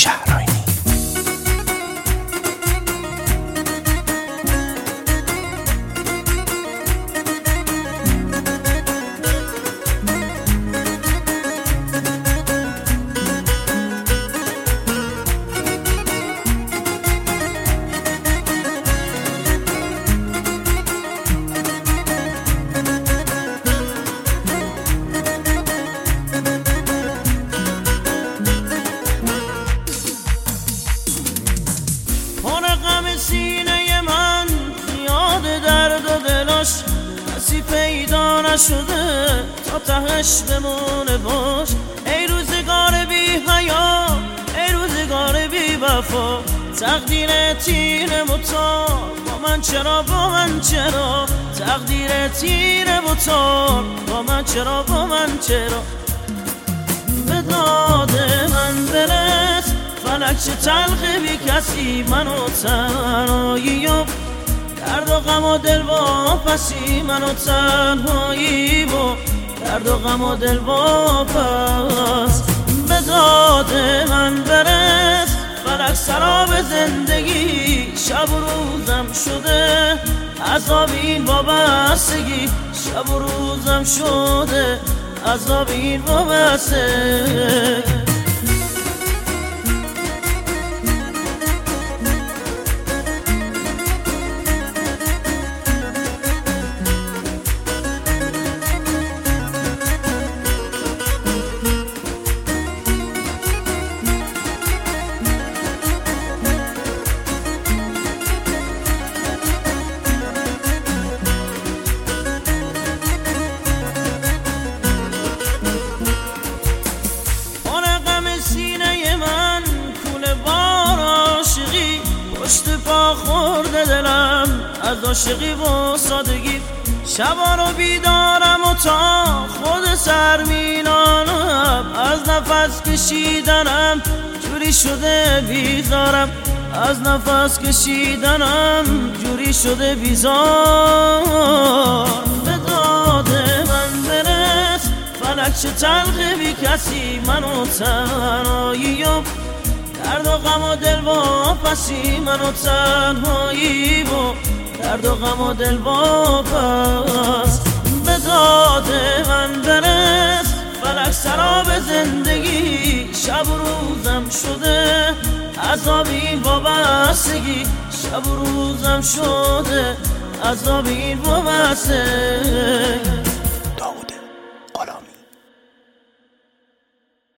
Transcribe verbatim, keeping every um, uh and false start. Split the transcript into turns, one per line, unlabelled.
شهرآینی.
سینه من یاد درد و دلاش کسی پیدا نشده تا تهش بمونه باش. ای روزگار بی حیا، ای روزگار بی وفا، تقدیر تیره متار با من چرا، با من چرا، تقدیر تیره متار با من چرا، با من چرا. به داد من برس فلک چه تلخ بی کسی، منو تنهایی و درد و غم و دل واپسی، منو تنهایی و درد و غم و دل واپس. به داد من برس فلک سراب زندگی، شب و روزم شده عذاب این وابستگی، شب و روزم شده عذاب این وابستگی. پشت پا خورده دلم از عاشقی و سادگی، شبا رو بیدارم و تا خود سر مینانم، از نفس کشیدنم جوری شده بیزارم، از نفس کشیدنم جوری شده بیزار. به داد من برس فلک چه تلخ بی کسی، منو تنهایی و درد و غم و دل واپسی، منو تنهایی و درد و غم و دل واپس. به داد من برس فلک سراب زندگی، شب و روزم شده عذاب این وابستگی، شب و روزم شده عذاب این وابستگی.